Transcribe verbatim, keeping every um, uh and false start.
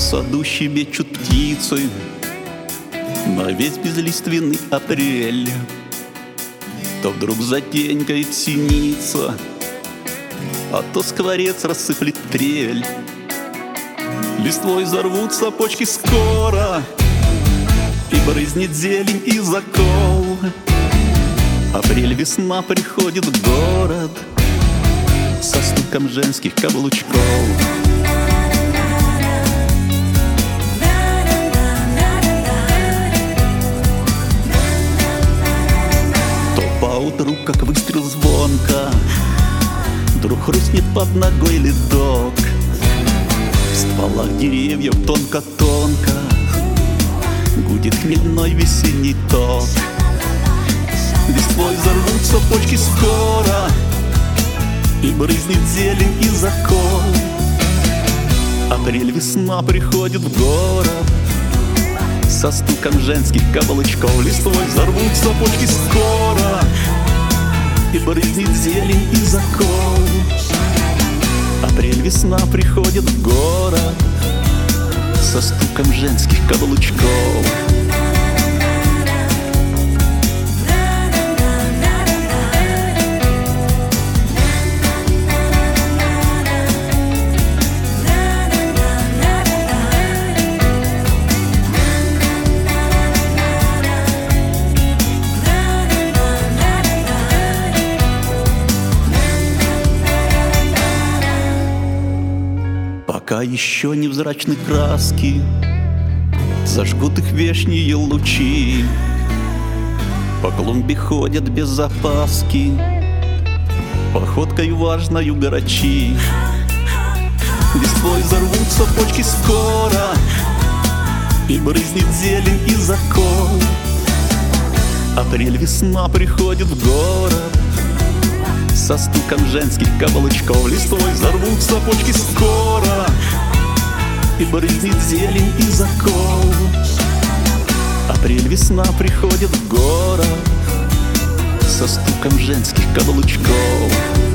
саду щебечут птицы на весь безлиственный апрель. То вдруг затенькает синица, а то скворец рассыплет трель. Листвой взорвутся почки скоро, и брызнет зелень и закол. Апрель, весна приходит в город со стуком женских каблучков. То поутру, как выстрел звонко, вдруг хрустнет под ногой ледок. В стволах деревьев тонко-тонко гудит хмельной весенний ток. Листвой взорвутся почки скоро, и брызнет зелень и закол. Апрель, весна приходит в город со стуком женских каблучков. Листвой взорвутся почки скоро, и брызнет зелень и закол. Апрель, весна приходит в город со стуком женских каблучков. Пока еще невзрачны краски зажгут их вешние лучи, по клумбе ходят без опаски походкой важною грачи. Листвой взорвутся почки скоро, и брызнет зелень и закол. Апрель, весна приходит в город со стуком женских каблучков. Листвой взорвутся почки скоро, и брызнет зелень и закол. Апрель, весна приходит в город со стуком женских каблучков.